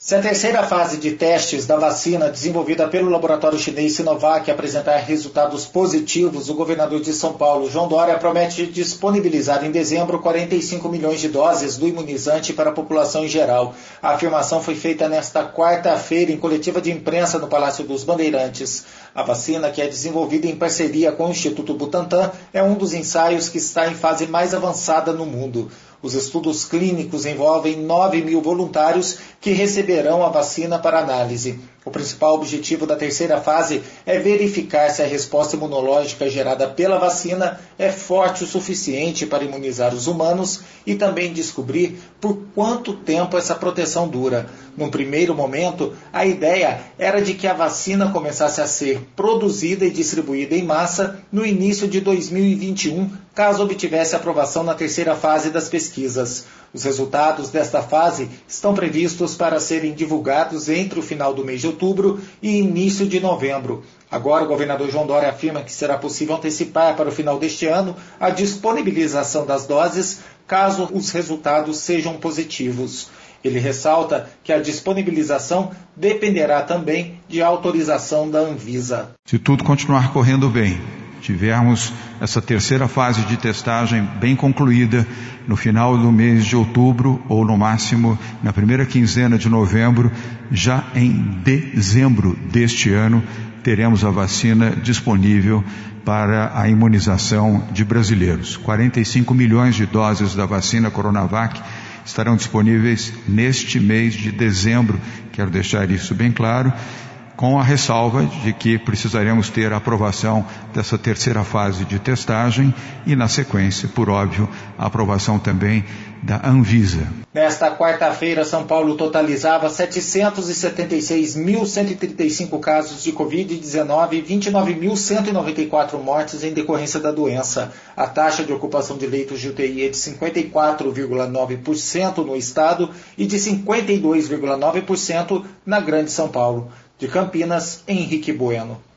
Se a terceira fase de testes da vacina desenvolvida pelo laboratório chinês Sinovac apresentar resultados positivos, o governador de São Paulo, João Dória, promete disponibilizar em dezembro 45 milhões de doses do imunizante para a população em geral. A afirmação foi feita nesta quarta-feira em coletiva de imprensa no Palácio dos Bandeirantes. A vacina, que é desenvolvida em parceria com o Instituto Butantan, é um dos ensaios que está em fase mais avançada no mundo. Os estudos clínicos envolvem 9 mil voluntários que receberão a vacina para análise. O principal objetivo da terceira fase é verificar se a resposta imunológica gerada pela vacina é forte o suficiente para imunizar os humanos e também descobrir por quanto tempo essa proteção dura. Num primeiro momento, a ideia era de que a vacina começasse a ser produzida e distribuída em massa no início de 2021, caso obtivesse aprovação na terceira fase das pesquisas. Os resultados desta fase estão previstos para serem divulgados entre o final do mês de outubro e início de novembro. Agora, o governador João Dória afirma que será possível antecipar para o final deste ano a disponibilização das doses, caso os resultados sejam positivos. Ele ressalta que a disponibilização dependerá também de autorização da Anvisa. Se tudo continuar correndo bem, tivermos essa terceira fase de testagem bem concluída no final do mês de outubro ou no máximo na primeira quinzena de novembro, já em dezembro deste ano teremos a vacina disponível para a imunização de brasileiros. 45 milhões de doses da vacina Coronavac estarão disponíveis neste mês de dezembro, quero deixar isso bem claro, com a ressalva de que precisaremos ter a aprovação dessa terceira fase de testagem e, na sequência, por óbvio, a aprovação também da Anvisa. Nesta quarta-feira, São Paulo totalizava 776.135 casos de Covid-19 e 29.194 mortes em decorrência da doença. A taxa de ocupação de leitos de UTI é de 54,9% no estado e de 52,9% na Grande São Paulo. De Campinas, Henrique Bueno.